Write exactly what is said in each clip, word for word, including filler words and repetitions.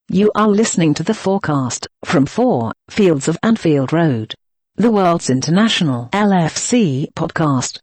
You are listening to the forecast from four Fields of Anfield Road, the world's international L F C podcast.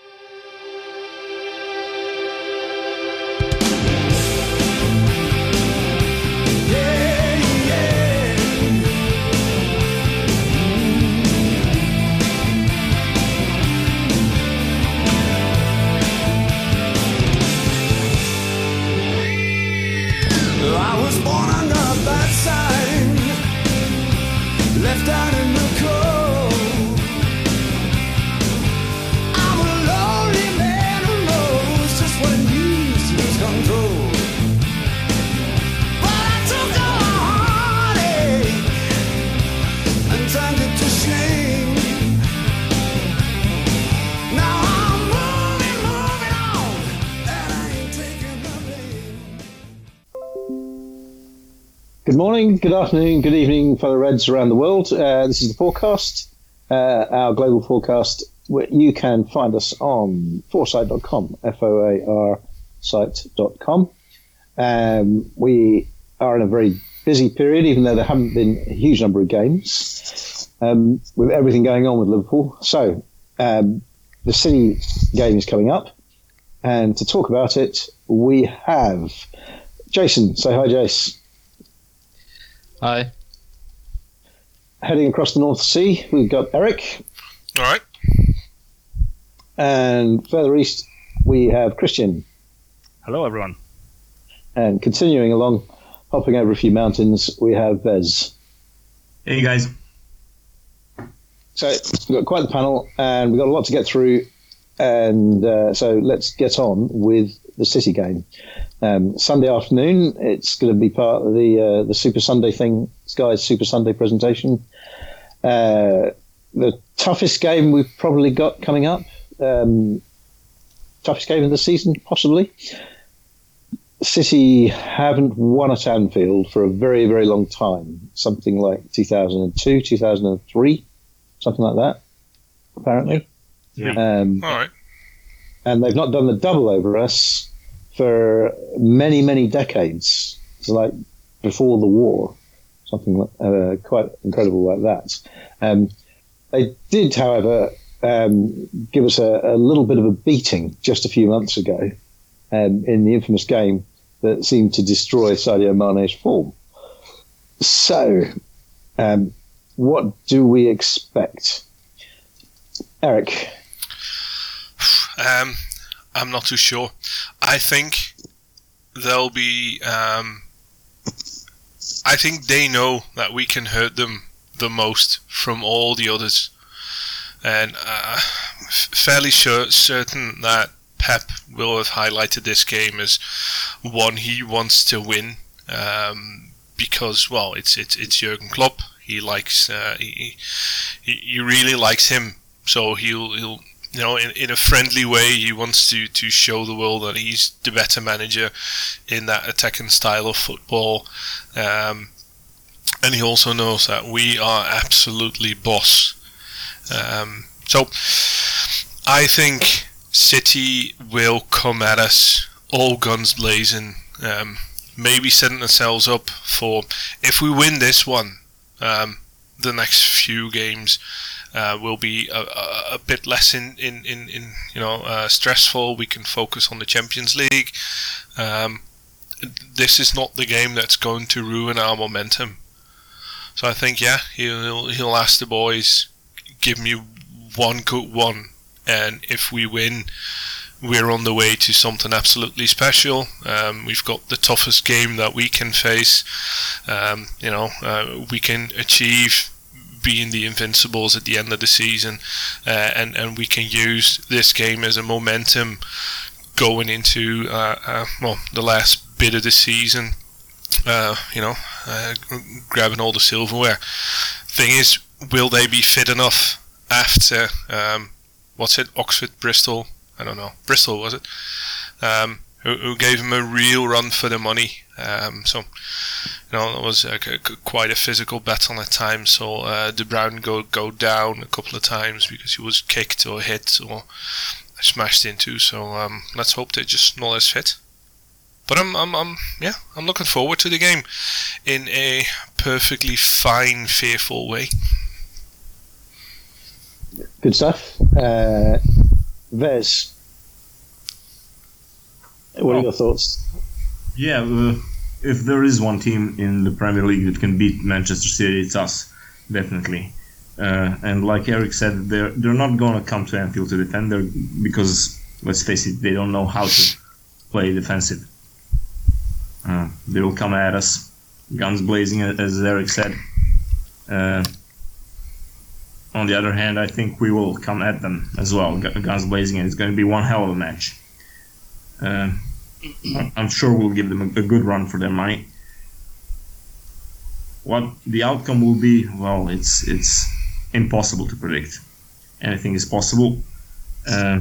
Left out in the cold, I'm a lonely man who knows just what it means to lose control. But I took a heartache and turned it to shame. Now I'm moving, moving on, and I ain't taking the blame. Good morning, good afternoon, good evening, fellow Reds around the world. Uh, this is the forecast, uh, our global forecast. Where you can find us on foresight dot com, F O A R site dot com. Um, we are in a very busy period, even though there haven't been a huge number of games, um, with everything going on with Liverpool. So um, the City game is coming up, and to talk about it, we have Jason. Say hi, Jace. Hi. Heading across the North Sea, we've got Eric. All right. And further east, we have Christian. Hello, everyone. And continuing along, hopping over a few mountains, we have Vez. Hey, guys. So we've got quite the panel, and we've got a lot to get through. And uh, so let's get on with the City game. Um, Sunday afternoon, it's going to be part of the uh, the Super Sunday thing, Sky's Super Sunday presentation. Uh, the toughest game we've probably got coming up, um, toughest game of the season, possibly. City haven't won at Anfield for a very, very long time, something like two thousand two, two thousand three, something like that, apparently. Yeah. Um, All right. And they've not done the double over us for many, many decades. It's like before the war, something uh, quite incredible like that. Um, they did, however, um, give us a, a little bit of a beating just a few months ago um, in the infamous game that seemed to destroy Sadio Mane's form. So, um, what do we expect? Eric? Um, I'm not too sure. I think they'll be. Um, I think they know that we can hurt them the most from all the others, and uh, f- fairly sure, certain that Pep will have highlighted this game as one he wants to win, um, because well, it's it's it's Jurgen Klopp. He likes uh, he, he he really likes him, so he'll he'll. You know, in, in a friendly way, he wants to, to show the world that he's the better manager in that attacking style of football. Um, and he also knows that we are absolutely boss. Um, so, I think City will come at us all guns blazing, um, maybe setting themselves up for, if we win this one, um, the next few games, Uh, will be a, a, a bit less in, in, in, in you know uh, stressful. We can focus on the Champions League. Um, this is not the game that's going to ruin our momentum. So I think yeah, he'll he'll ask the boys, give me one good one, and if we win, we're on the way to something absolutely special. Um, we've got the toughest game that we can face. Um, you know, uh, we can achieve being the Invincibles at the end of the season, uh, and and we can use this game as a momentum going into uh, uh, well the last bit of the season. Uh, you know, uh, grabbing all the silverware. Thing is, will they be fit enough after um, what's it? Oxford, Bristol? I don't know. Bristol was it? Um, who, who gave them a real run for the money. Um, so, you know, it was uh, quite a physical battle at times. So uh, De Bruyne go go down a couple of times because he was kicked or hit or smashed into. So um, let's hope they're just not as fit. but I'm, I'm, I'm, yeah, I'm looking forward to the game in a perfectly fine, fearful way. Good stuff. Uh, Vez, what are your thoughts? Yeah, uh, if there is one team in the Premier League that can beat Manchester City, it's us, definitely. Uh, and like Eric said, they're they're not going to come to Anfield to defend, they're, because let's face it, they don't know how to play defensive. Uh, they will come at us, guns blazing, as Eric said. Uh, on the other hand, I think we will come at them as well, guns blazing, and it's going to be one hell of a match. Uh, I'm sure we'll give them a, a good run for their money. What the outcome will be, well, it's it's impossible to predict. Anything is possible. Uh,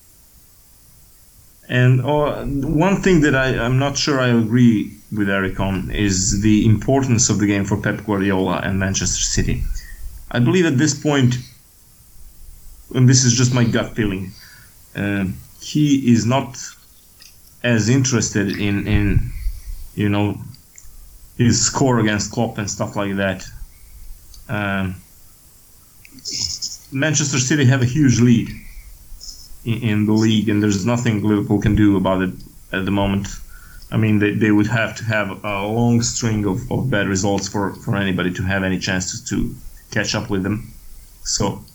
and uh, one thing that I, I'm not sure I agree with Eric on is the importance of the game for Pep Guardiola and Manchester City. I believe at this point, and this is just my gut feeling, uh, he is not as interested in, in, you know, his score against Klopp and stuff like that. Um, Manchester City have a huge lead in, in the league, and there's nothing Liverpool can do about it at the moment. I mean, they, they would have to have a long string of, of bad results for, for anybody to have any chance to, to catch up with them. So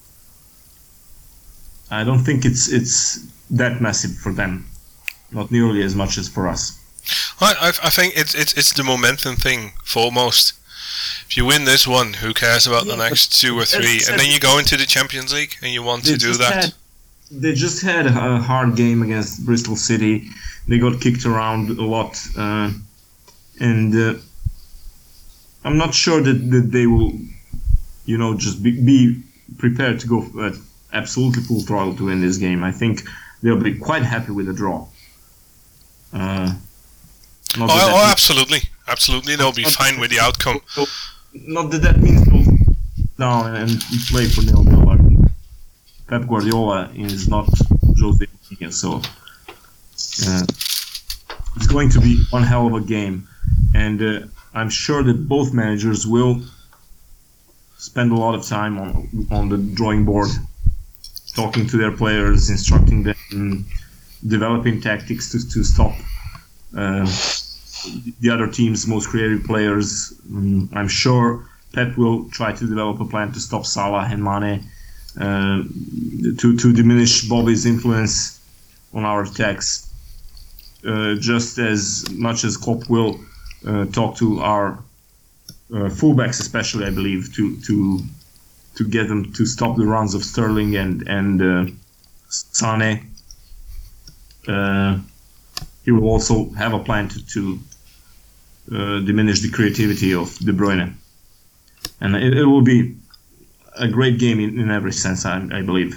I don't think it's it's that massive for them. Not nearly as much as for us. I, I, I think it's, it's it's the momentum thing foremost. If you win this one, who cares about yeah, the next two or three? And then you go into the Champions League and you want to do that. Had, they just had a hard game against Bristol City. They got kicked around a lot. Uh, and uh, I'm not sure that, that they will, you know, just be, be prepared to go at absolutely full throttle to win this game. I think they'll be quite happy with a draw. Uh, oh, oh absolutely. Absolutely. They'll be fine with the outcome. Not that that means they'll down and play for nil-nil. I mean, Pep Guardiola is not Jose Mourinho, so uh, it's going to be one hell of a game. And uh, I'm sure that both managers will spend a lot of time on, on the drawing board, talking to their players, instructing them, developing tactics to, to stop uh, the other team's most creative players. Um, I'm sure Pep will try to develop a plan to stop Salah and Mane, uh, to, to diminish Bobby's influence on our attacks, uh, just as much as Klopp will uh, talk to our uh, fullbacks, especially, I believe, to, to to get them to stop the runs of Sterling and, and uh, Sane. Uh, he will also have a plan to, to uh, diminish the creativity of De Bruyne. And it, it will be a great game in, in every sense, I, I believe.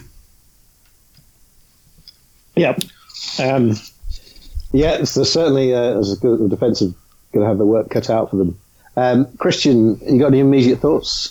Yeah. Um, yeah, so certainly uh, as a good defensive going to have the work cut out for them. Um, Christian, you got any immediate thoughts?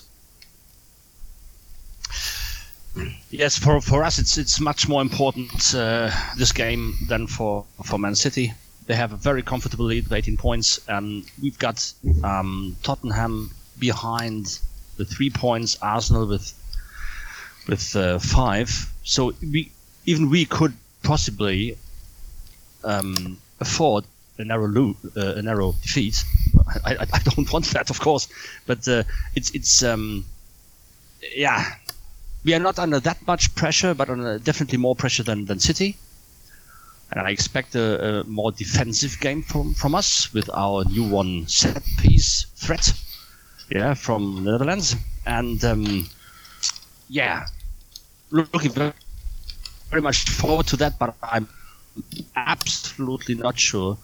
Yes, for, for us it's it's much more important uh, this game than for, for Man City. They have a very comfortable lead with eighteen points, and we've got um, Tottenham behind with three points, Arsenal with with uh, five. So we even we could possibly um, afford a narrow lo- uh, a narrow defeat. I, I, I don't want that, of course, but uh, it's it's um, yeah. We are not under that much pressure, but under definitely more pressure than, than City. And I expect a, a more defensive game from, from us with our new one set piece threat, yeah, from the Netherlands. And um, yeah, looking very, very much forward to that, but I'm absolutely not sure.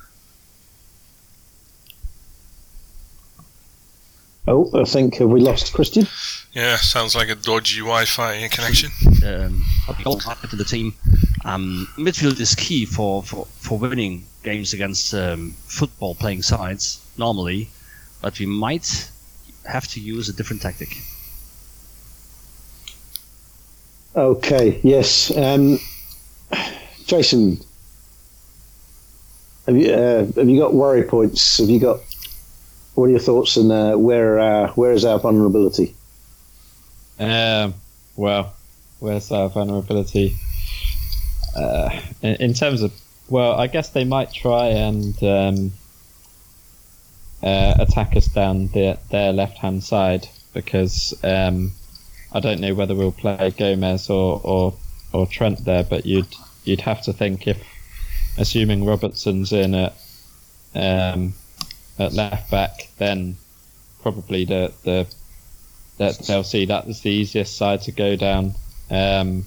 Oh, I think have we lost Christian? Yeah, sounds like a dodgy Wi-Fi connection. Um, to the team. Um, midfield is key for, for, for winning games against um, football playing sides normally, but we might have to use a different tactic. Okay, yes. Um, Jason, have you uh, have you got worry points? Have you got? What are your thoughts on uh, where uh, where is our vulnerability? Um, well, where's our vulnerability? Uh, in, in terms of, well, I guess they might try and um, uh, attack us down their, their left-hand side, because um, I don't know whether we'll play Gomez or, or, or Trent there, but you'd you'd have to think, if, assuming Robertson's in at um, at left back, then probably the the that they'll see that as the easiest side to go down. Um,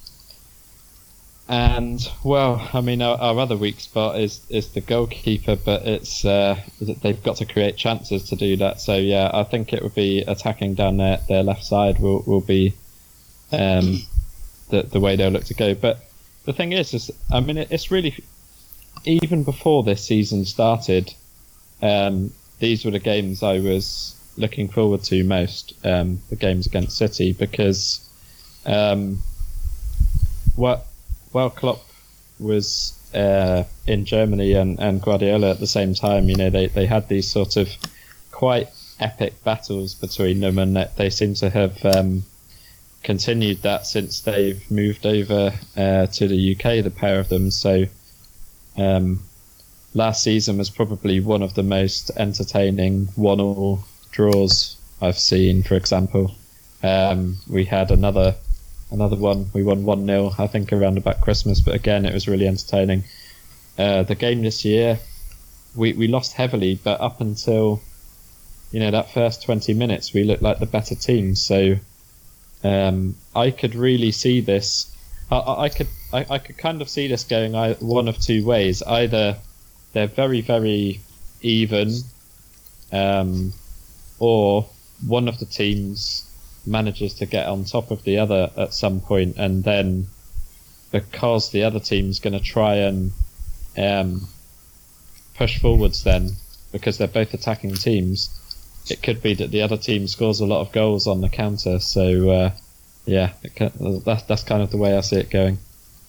and well, I mean, our, our other weak spot is is the goalkeeper, but it's uh, they've got to create chances to do that. So yeah, I think it would be attacking down their, their left side will will be um, the the way they'll look to go. But the thing is, is I mean, it, it's really, even before this season started, um, these were the games I was looking forward to most, um, the games against City, because um, what while Klopp was uh, in Germany and, and Guardiola at the same time, you know, they, they had these sort of quite epic battles between them, and that they seem to have um, continued that since they've moved over uh, to the U K, the pair of them. So um, last season was probably one of the most entertaining one-all draws I've seen. For example, um, we had another another one. We won one nil, I think, around about Christmas, but again, it was really entertaining. Uh, the game this year, we, we lost heavily, but up until, you know, that first twenty minutes, we looked like the better team. So um, I could really see this. I, I could I, I could kind of see this going one of two ways. Either they're very, very even, um, or one of the teams manages to get on top of the other at some point, and then because the other team's going to try and um, push forwards, then because they're both attacking teams, it could be that the other team scores a lot of goals on the counter. So uh, yeah, it can, that's that's kind of the way I see it going.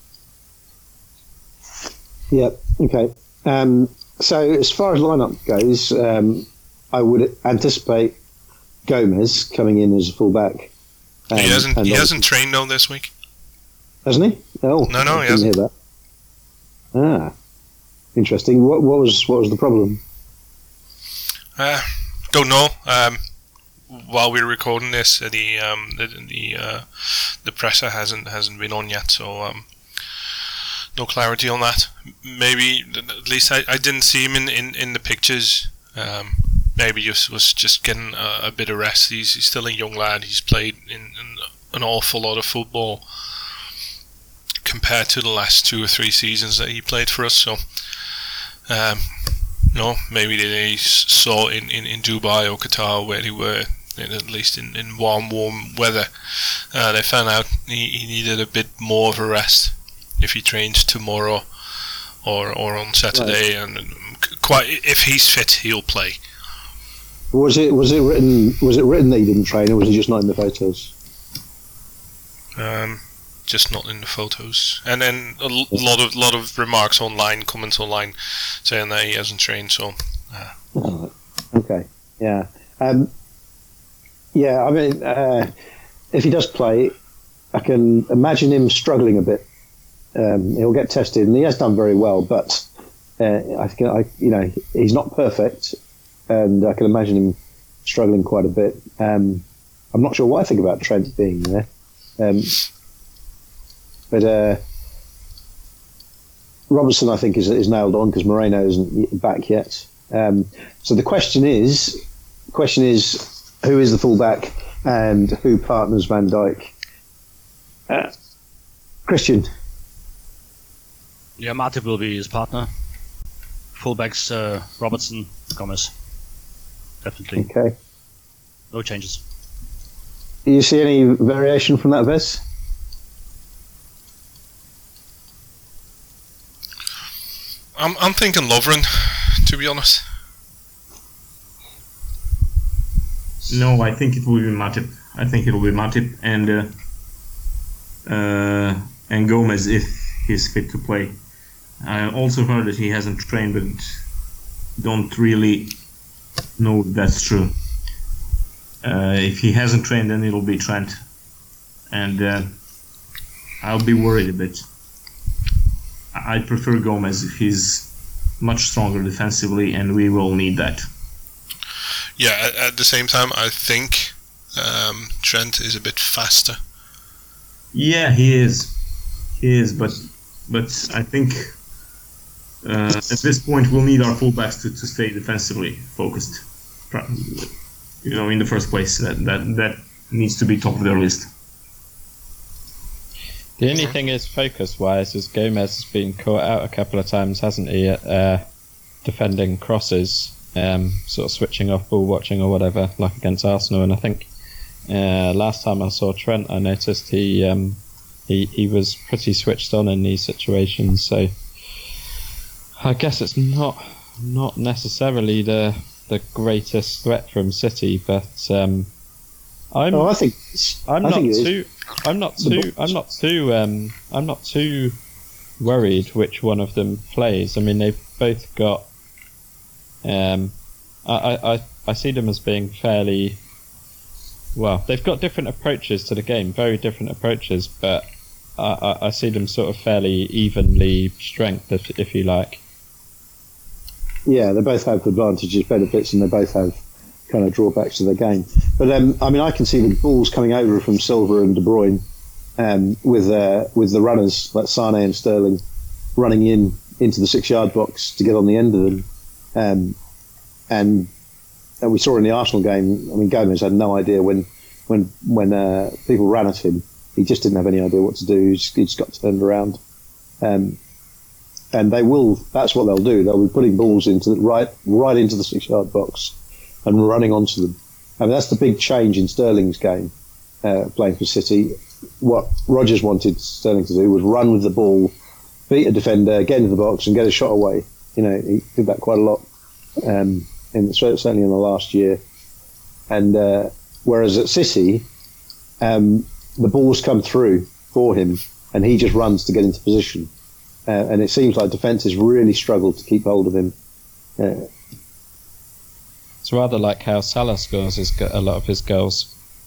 Yeah. Okay. Um, so as far as lineup goes, um, I would anticipate Gomez coming in as a fullback. Um, he hasn't. He hasn't trained though this week, hasn't he? Oh, no, no, I he didn't hasn't. hear that. Ah, interesting. What, what was what was the problem? Uh, don't know. Um, while we're recording this, the um, the the, uh, the presser hasn't hasn't been on yet, so um, no clarity on that. Maybe at least I, I didn't see him in, in, in the pictures. Um, maybe just was just getting a, a bit of rest. He's, he's still a young lad. He's played in, in an awful lot of football compared to the last two or three seasons that he played for us. So, um, no, maybe they saw in, in, in Dubai or Qatar, where they were, at least in, in warm, warm weather, uh, they found out he, he needed a bit more of a rest if he trains tomorrow or or on Saturday. Right. And quite, if he's fit, he'll play. Was it was it written was it written that he didn't train, or was he just not in the photos? Um, just not in the photos. And then a l- lot of lot of remarks online, comments online, saying that he hasn't trained. So, uh. oh, okay, yeah, um, yeah. I mean, uh, if he does play, I can imagine him struggling a bit. Um, he'll get tested, and he has done very well. But uh, I think, I, you know, he's not perfect. And I can imagine him struggling quite a bit. Um, I'm not sure what I think about Trent being there. Um, but uh, Robertson, I think, is, is nailed on because Moreno isn't back yet. Um, so the question is, the question is, who is the fullback and who partners Van Dijk? Uh, Christian? Yeah, Matip will be his partner. Fullbacks, uh, Robertson, Gomez. Definitely. Okay. No changes. Do you see any variation from that, Vez? I'm I'm thinking Lovren, to be honest. No, I think it will be Matip. I think it will be Matip and uh, uh, and Gomez if he's fit to play. I also heard that he hasn't trained, but don't really know if that's true. Uh, if he hasn't trained, then it'll be Trent, and uh, I'll be worried a bit. I prefer Gomez if he's much stronger defensively, and we will need that. Yeah, at, at the same time, I think um, Trent is a bit faster. Yeah, he is. He is, but but I think uh, at this point we'll need our fullbacks to, to stay defensively focused. You know, in the first place, that that that needs to be top of their list. The only thing is, focus-wise, is Gomez has been caught out a couple of times, hasn't he, at uh, defending crosses, um, sort of switching off ball watching or whatever, like against Arsenal. And I think uh, last time I saw Trent, I noticed he um, he he was pretty switched on in these situations. So I guess it's not not necessarily the the greatest threat from City, but um, I'm Oh, I think I'm I not think it is. too I'm not The too box. I'm not too um I'm not too worried which one of them plays. I mean, they've both got um I, I, I, I see them as being fairly well, they've got different approaches to the game, very different approaches, but I, I, I see them sort of fairly evenly strength, if if you like. Yeah, they both have advantages, benefits, and they both have kind of drawbacks to their game. But um, I mean, I can see the balls coming over from Silva and De Bruyne um, with uh, with the runners like Sane and Sterling running in into the six-yard box to get on the end of them. Um, and, and we saw in the Arsenal game, I mean, Gomez had no idea when when when uh, people ran at him. He just didn't have any idea what to do. He just, he just got turned around. Um, and they will. That's what they'll do. They'll be putting balls into the, right right into the six-yard box and running onto them. I mean, that's the big change in Sterling's game, uh, playing for City. What Rodgers wanted Sterling to do was run with the ball, beat a defender, get into the box, and get a shot away. You know, he did that quite a lot, um, in, certainly in the last year. And uh, whereas at City, um, the balls come through for him, and he just runs to get into position. Uh, and it seems like defences really struggle to keep hold of him. Uh, It's rather like how Salah scores his, go- a lot of his goals.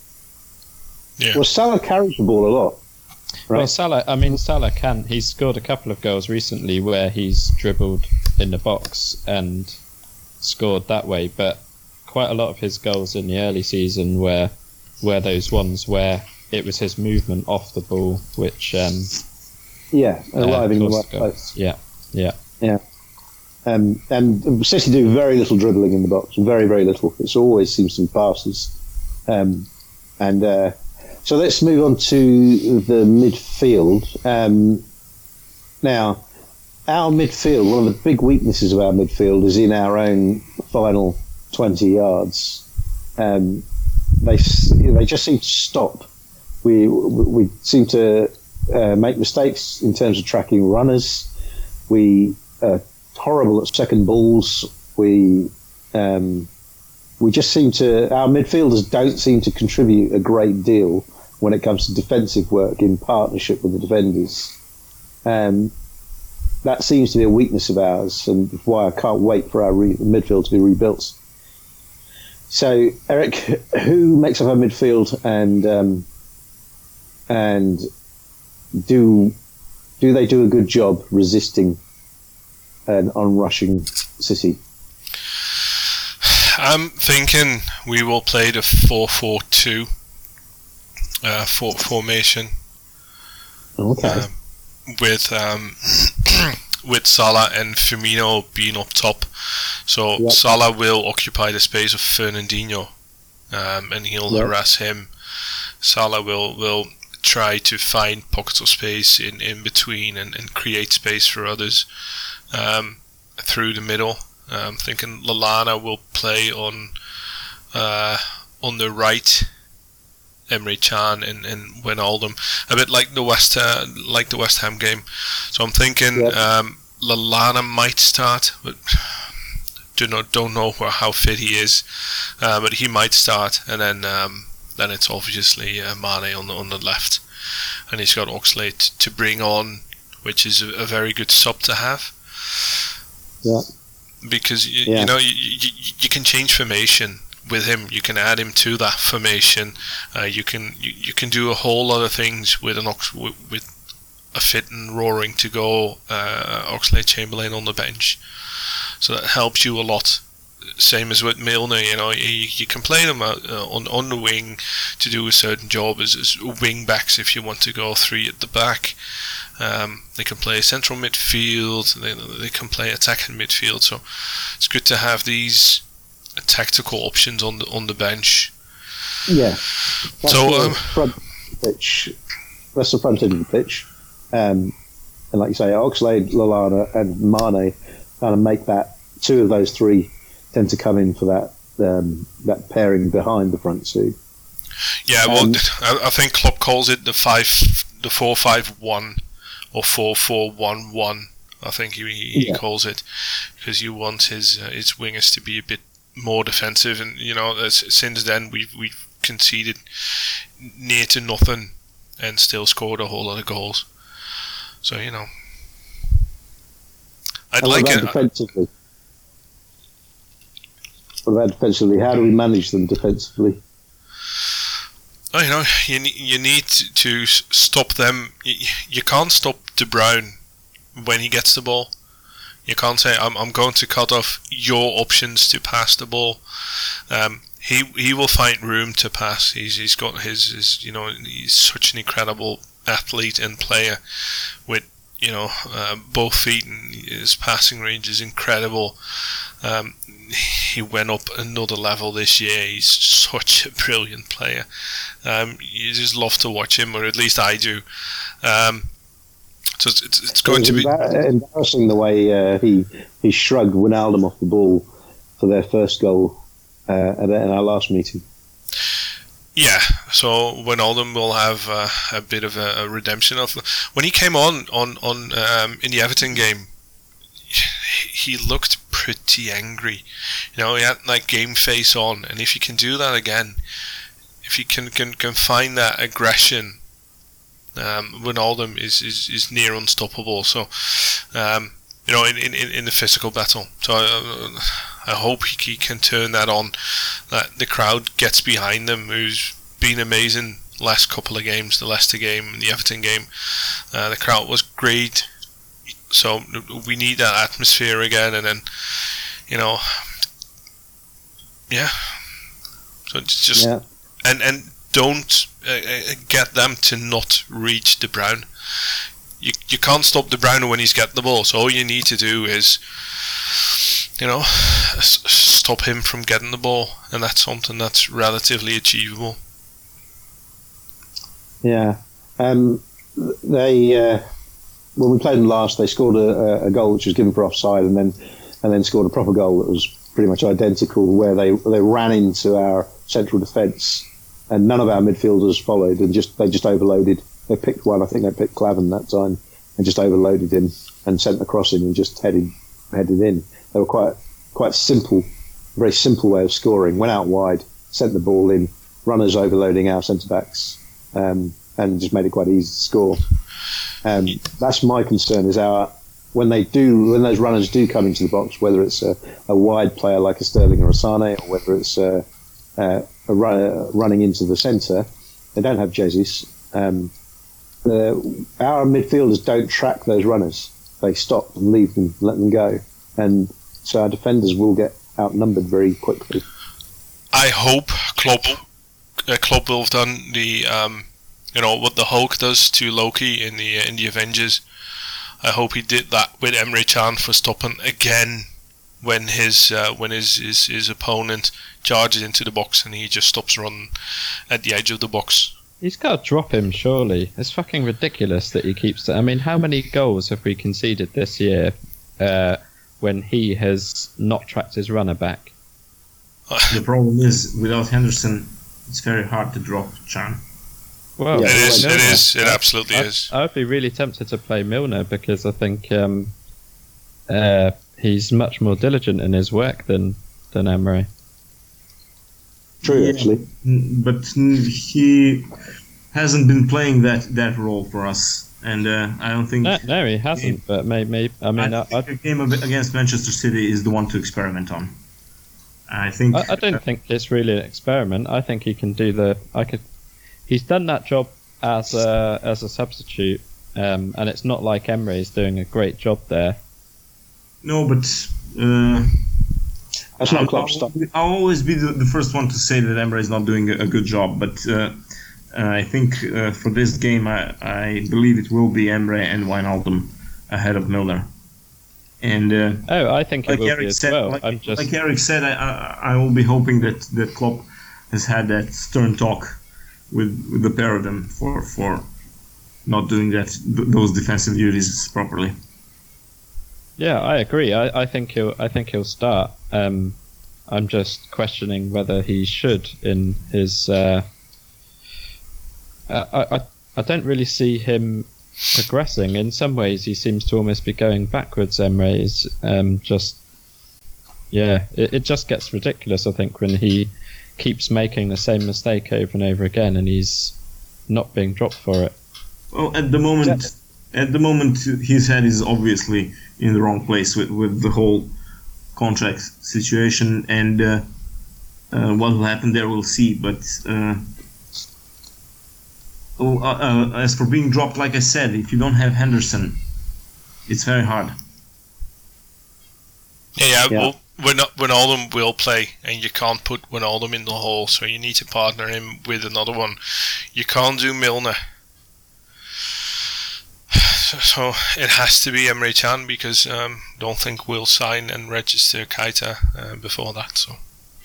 Yeah. well, Salah carries the ball a lot. Right. Well, Salah, I mean, Salah can. He's scored a couple of goals recently where he's dribbled in the box and scored that way, but quite a lot of his goals in the early season were, were those ones where it was his movement off the ball, which... Um, Yeah, and uh, arriving in the caused right the goal. place. Yeah, yeah. Yeah. Um, and City do very little dribbling in the box, very, very little. It always seems to be passes. Um, and uh, so let's move on to the midfield. Um, now, our midfield, one of the big weaknesses of our midfield is in our own final twenty yards. Um, they they just seem to stop. We we seem to uh, make mistakes in terms of tracking runners. We are horrible at second balls. We um, we just seem to our midfielders don't seem to contribute a great deal when it comes to defensive work in partnership with the defenders. Um, that seems to be a weakness of ours, and why I can't wait for our re- midfield to be rebuilt. So, Eric, who makes up our midfield, and um, and do do they do a good job resisting an onrushing City? I'm thinking we will play the four four two uh, for, formation Okay. um, with um, with Salah and Firmino being up top. So Yep. Salah will occupy the space of Fernandinho, um, and he'll Yep. harass him. Salah will will try to find pockets of space in, in between and, and create space for others um, through the middle. I'm thinking Lallana will play on uh, on the right, Emre Can and, and Wijnaldum, a bit like the West uh, like the West Ham game. So I'm thinking Yep. um, Lallana might start, but do not don't know where, how fit he is. Uh, but he might start, and then um, then it's obviously uh, Mane on the on the left, and he's got Oxlade to bring on which is a, a very good sub to have. Yeah. Because you, Yeah. you know you, you you can change formation with him. You can add him to that formation. Uh, you can you, you can do a whole lot of things with an Ox with, with a fit and roaring to go uh, Oxlade-Chamberlain on the bench. So that helps you a lot. Same as with Milner, you know, you, you can play them uh, on on the wing to do a certain job as, as wing backs if you want to go three at the back. Um, they can play central midfield. They they can play attacking midfield. So it's good to have these tactical options on the on the bench. Yeah. That's So, the um, front pitch. That's the front end of the pitch. Um, and like you say, Oxlade, Lallana, and Mane kind of make that. Two of those three tend to come in for that um, that pairing behind the front two. Yeah, well, Um, I, I think Klopp calls it the five, the four five one, or four four one one. I think he he Yeah. calls it, because you want his uh, his wingers to be a bit more defensive, and you know, as, since then we've we've conceded near to nothing, and still scored a whole lot of goals. So you know, I'd And what like about it. defensively? What about defensively? How do we manage them defensively? Oh, you know, you ne- you need to s- stop them. You, you can't stop De Bruyne when he gets the ball. You can't say I'm I'm going to cut off your options to pass the ball. Um, he he will find room to pass. He's he's got his, his you know he's such an incredible athlete and player with you know uh, both feet, and his passing range is incredible. Um, he went up another level this year. He's such a brilliant player. Um, you just love to watch him, or at least I do. Um, so it's, it's, it's going It to was be. embar- embarrassing the way uh, he he shrugged Wijnaldum off the ball for their first goal uh, at, in our last meeting. Yeah, so Wijnaldum will have uh, a bit of a, a redemption of when he came on on on um, in the Everton game. He looked pretty angry, you know. He had like game face on, and if you can do that again, if you can can, can find that aggression, um, Wijnaldum is, is, is near unstoppable. So, um, you know, in, in, in the physical battle. So uh, I hope he, he can turn that on. That the crowd gets behind him. Who's been amazing last couple of games, the Leicester game, the Everton game. Uh, the crowd was great. So we need that atmosphere again, and then, you know, yeah. So it's just Yeah. and and don't uh, get them to not reach De Bruyne. You you can't stop De Bruyne when he's got the ball. So all you need to do is, you know, s- stop him from getting the ball, and that's something that's relatively achievable. Yeah. Um, they uh, when we played them last, they scored a, a goal which was given for offside, and then and then scored a proper goal that was pretty much identical, where they they ran into our central defence, and none of our midfielders followed, and just they just overloaded. They picked one, I think they picked Clavan that time, and just overloaded him and sent the cross in and just headed headed in. They were quite quite simple, very simple way of scoring. Went out wide, sent the ball in, runners overloading our centre backs, um, and just made it quite easy to score. Um, that's my concern, is our when they do when those runners do come into the box, whether it's a, a wide player like a Sterling or a Sane, or whether it's a, a, a run, running into the centre, they don't have Jesus. Um, the, our midfielders don't track those runners. They stop and leave them, let them go, and so our defenders will get outnumbered very quickly. I hope Klopp uh, Klopp will have done the um, you know what the Hulk does to Loki in the uh, in the Avengers. I hope he did that with Emre Can for stopping again when his uh, when his, his his opponent charges into the box and he just stops running at the edge of the box. He's got to drop him, surely. It's fucking ridiculous that he keeps... I mean, how many goals have we conceded this year uh, when he has not tracked his runner back? The problem is, without Henderson, it's very hard to drop Can. Well, Yeah, It is, it Milner. is, it absolutely I'd, is. I'd be really tempted to play Milner because I think um, uh, he's much more diligent in his work than, than Emery. True, Yeah. actually. Mm, But mm, he hasn't been playing that, that role for us, and uh, I don't think. No, no, he hasn't. He, but maybe I mean, I I, think I, a game against Manchester City is the one to experiment on. I think. I, I don't think it's really an experiment. I think he can do the. I could. He's done that job as a as a substitute, um, and it's not like Emre's doing a great job there. No, but. Uh, That's not I'll, Klopp I'll, stuff. I'll always be the, the first one to say that Emre is not doing a, a good job, but uh, I think uh, for this game, I, I believe it will be Emre and Wijnaldum ahead of Milner. And uh, Oh, I think it like will Eric be as said, well. like, I'm just like Eric said, I, I, I will be hoping that that Klopp has had that stern talk with, with the pair of them for for not doing that th- those defensive duties properly. yeah, I agree. I, I think he'll I think he'll start. Um, I'm just questioning whether he should in his. Uh, I, I I don't really see him progressing. In some ways, he seems to almost be going backwards. Emre is um, just. Yeah, it, it just gets ridiculous. I think when he keeps making the same mistake over and over again, and he's not being dropped for it. Well, at the moment, at the moment, his head is obviously in the wrong place with, with the whole contract situation, and uh, uh, what will happen there, we'll see. But uh, oh, uh, uh, as for being dropped, like I said, if you don't have Henderson, it's very hard. Yeah, yeah. Yeah. Well, Win- Wijnaldum will play, and you can't put Wijnaldum in the hole, so you need to partner him with another one. You can't do Milner. So it has to be Emre Can, because um, don't think we'll sign and register Keita uh, before that. So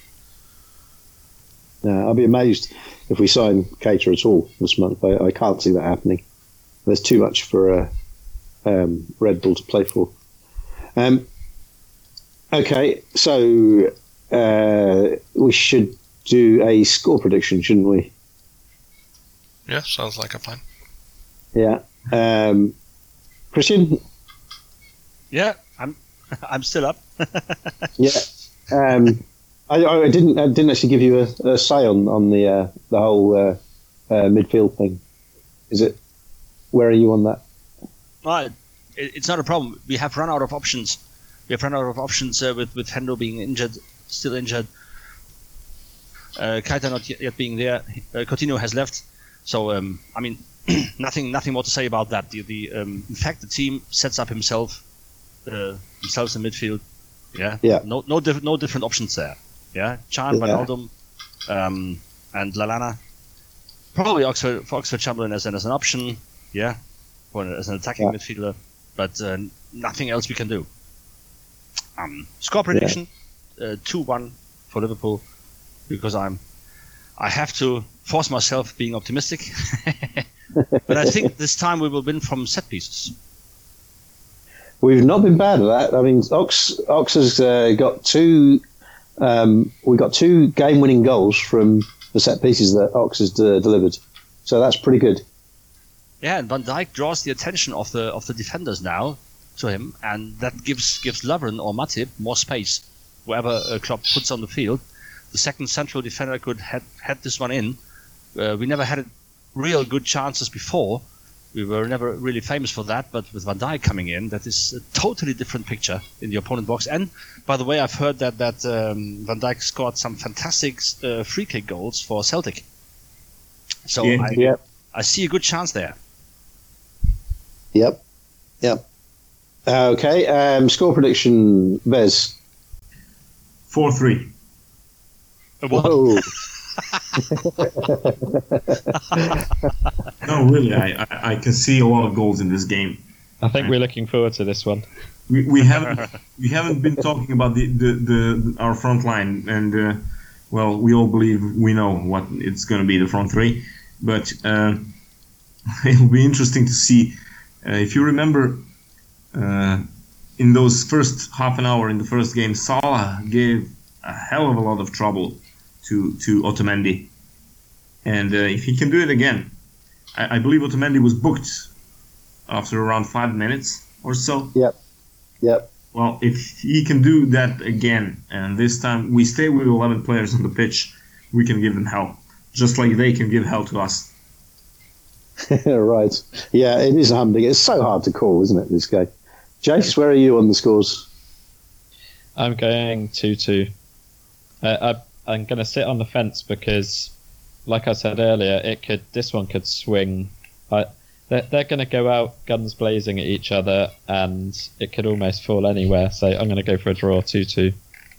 No, I'll be amazed if we sign Keita at all this month. I, I can't see that happening. There's too much for uh, um, Red Bull to play for. Um, okay, so uh, we should do a score prediction, shouldn't we? yeah, sounds like a plan. Yeah. Um, Christian? Yeah, I'm I'm still up. Yeah. Um, I, I didn't. I didn't actually give you a, a say on on the uh, the whole uh, uh, midfield thing. Is it? Where are you on that? Well, it, it's not a problem. We have run out of options. We have run out of options uh, with with Hendo being injured, still injured. Uh, Keita not yet, yet being there. Uh, Coutinho has left. So um, I mean, nothing nothing more to say about that. The, the um, in fact, the team sets up himself uh, themselves in midfield. Yeah. Yeah. No no diff- no different options there. Yeah. Can, Yeah. Wijnaldum, um, and Lallana. Probably Oxford for Oxford Chamberlain as an as an option. Yeah. For an, as an attacking Yeah. midfielder, but uh, nothing else we can do. Um, score prediction: uh, two one for Liverpool, because I'm I have to force myself being optimistic. But I think this time we will win from set pieces. We've not been bad at that. I mean, Ox Ox has uh, got two. Um, we got two game-winning goals from the set pieces that Ox has uh, delivered, so that's pretty good. Yeah, and Van Dijk draws the attention of the of the defenders now to him, and that gives gives Lovren or Matip more space wherever uh, Klopp puts on the field. The second central defender could head head this one in. Uh, we never had real good chances before. We were never really famous for that, but with Van Dijk coming in, that is a totally different picture in the opponent box. And by the way, I've heard that that um, Van Dijk scored some fantastic uh, free kick goals for Celtic. So Yeah. I, Yeah. I see a good chance there. Yep. Yep. Uh, okay. Um, score prediction, Vez. four three. Whoa. No, really, I, I, I can see a lot of goals in this game. I think we're looking forward to this one. We, we haven't we haven't been talking about the, the, the our front line, and uh, well, we all believe we know what it's going to be, the front three. But uh, it'll be interesting to see. Uh, if you remember, uh, in those first half an hour in the first game, Salah gave a hell of a lot of trouble to to Otamendi, and uh, if he can do it again, I, I believe Otamendi was booked after around five minutes or so. Yep. Yep. Well, if he can do that again, and this time we stay with eleven players on the pitch, we can give them hell, just like they can give hell to us. Right. Yeah, it is a humdinger. It's so hard to call, isn't it, this game? Jace, where are you on the scores? I'm going two two. Uh, I, I'm going to sit on the fence because, like I said earlier, it could. This one could swing. I, they're they're going to go out guns blazing at each other, and it could almost fall anywhere. So I'm going to go for a draw, two two.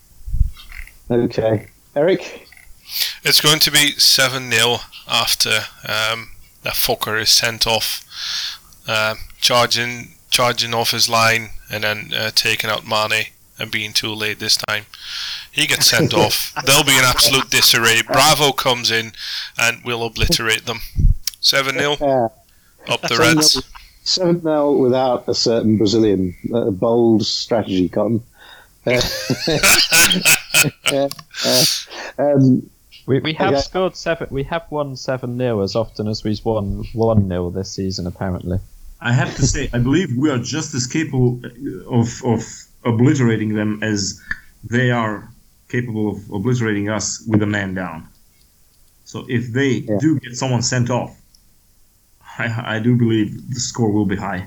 Okay. Eric? It's going to be seven nil after um, that fucker is sent off, uh, charging charging off his line and then uh, taking out Mane and being too late this time. He gets sent off. There'll be an absolute disarray. Bravo comes in and will obliterate them. seven nil. Uh, Up the Reds. seven nil without a certain Brazilian. Uh, bold strategy, Cotton. Uh, uh, uh, um, We we have okay. scored seven. We have won seven nil as often as we've won one nil this season. Apparently, I have to say, I believe we are just as capable of of obliterating them as they are capable of obliterating us with a man down. So if they Yeah. do get someone sent off, I, I do believe the score will be high.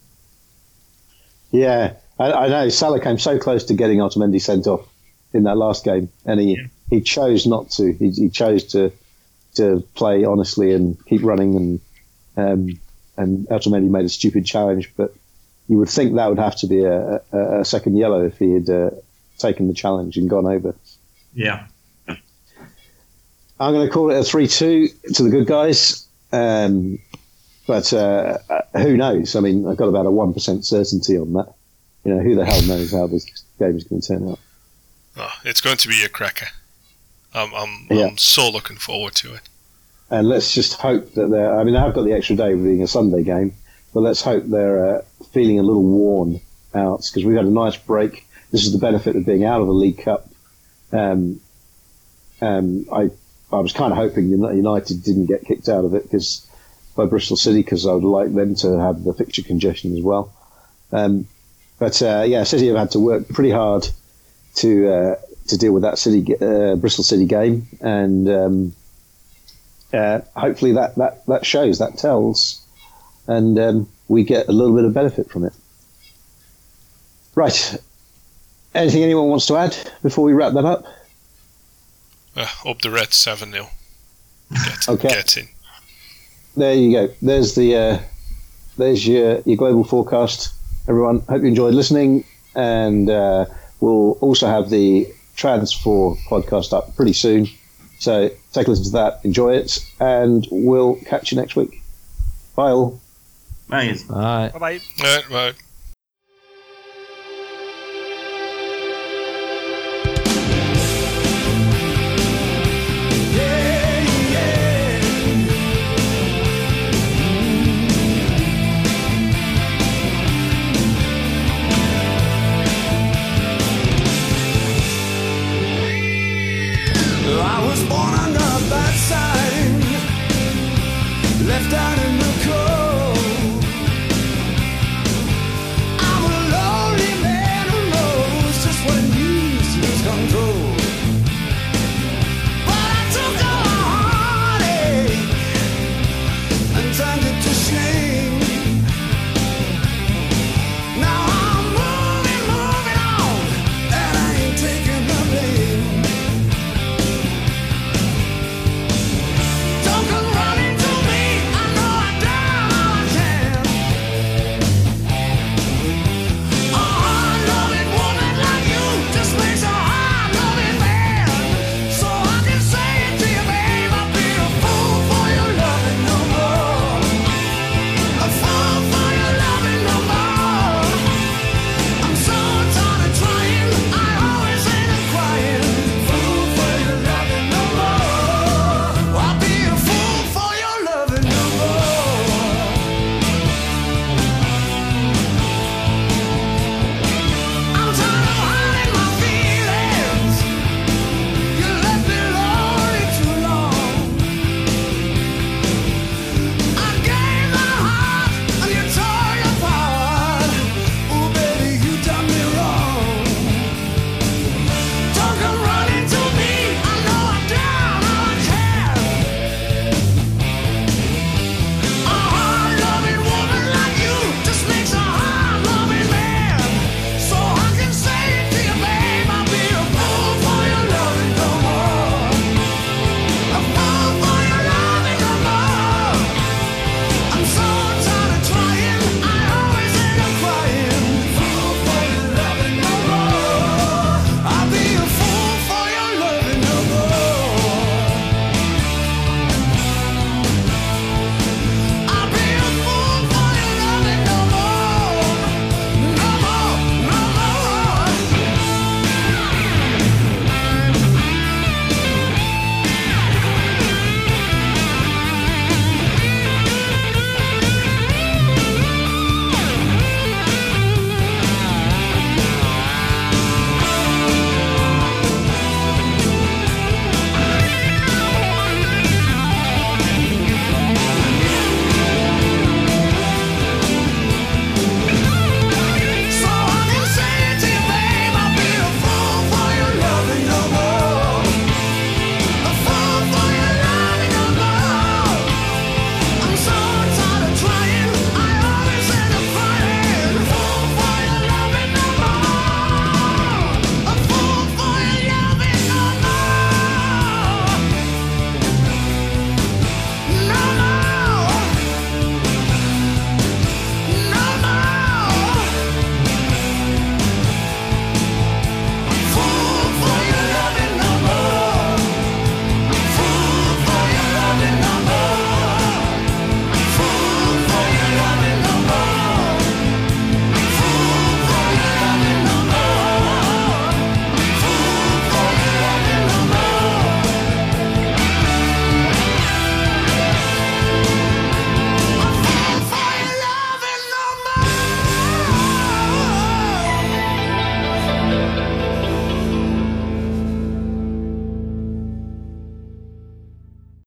yeah, I, I know. Salah came so close to getting Otamendi sent off in that last game, and he, Yeah. he chose not to. He, he chose to to play honestly and keep running, and um, and Otamendi made a stupid challenge. But you would think that would have to be a, a, a second yellow if he had uh, taken the challenge and gone over. Yeah. I'm going to call it a three two to the good guys. Um, but uh, who knows? I mean, I've got about a one percent certainty on that. You know, who the hell knows how this game is going to turn out? Oh, it's going to be a cracker. I'm, I'm, Yeah. I'm so looking forward to it. And let's just hope that they're... I mean, I've got the extra day being a Sunday game, but let's hope they're uh, feeling a little worn out, because we've had a nice break. This is the benefit of being out of the League Cup. Um, um, I I was kind of hoping United didn't get kicked out of it because by Bristol City, because I would like them to have the fixture congestion as well. Um, but uh, yeah, City have had to work pretty hard to uh, to deal with that City uh, Bristol City game, and um, uh, hopefully that, that, that shows, that tells, and um, we get a little bit of benefit from it. Right. Anything anyone wants to add before we wrap that up? Uh, up the Reds seven nil. Get, Okay. get in. There you go. There's the uh, there's your your global forecast. Everyone, hope you enjoyed listening, and uh, we'll also have the Trans four podcast up pretty soon. So take a listen to that, enjoy it, and we'll catch you next week. Bye all. Bye. all right. Bye bye. Right, right. I was born under a bad sign, left out in the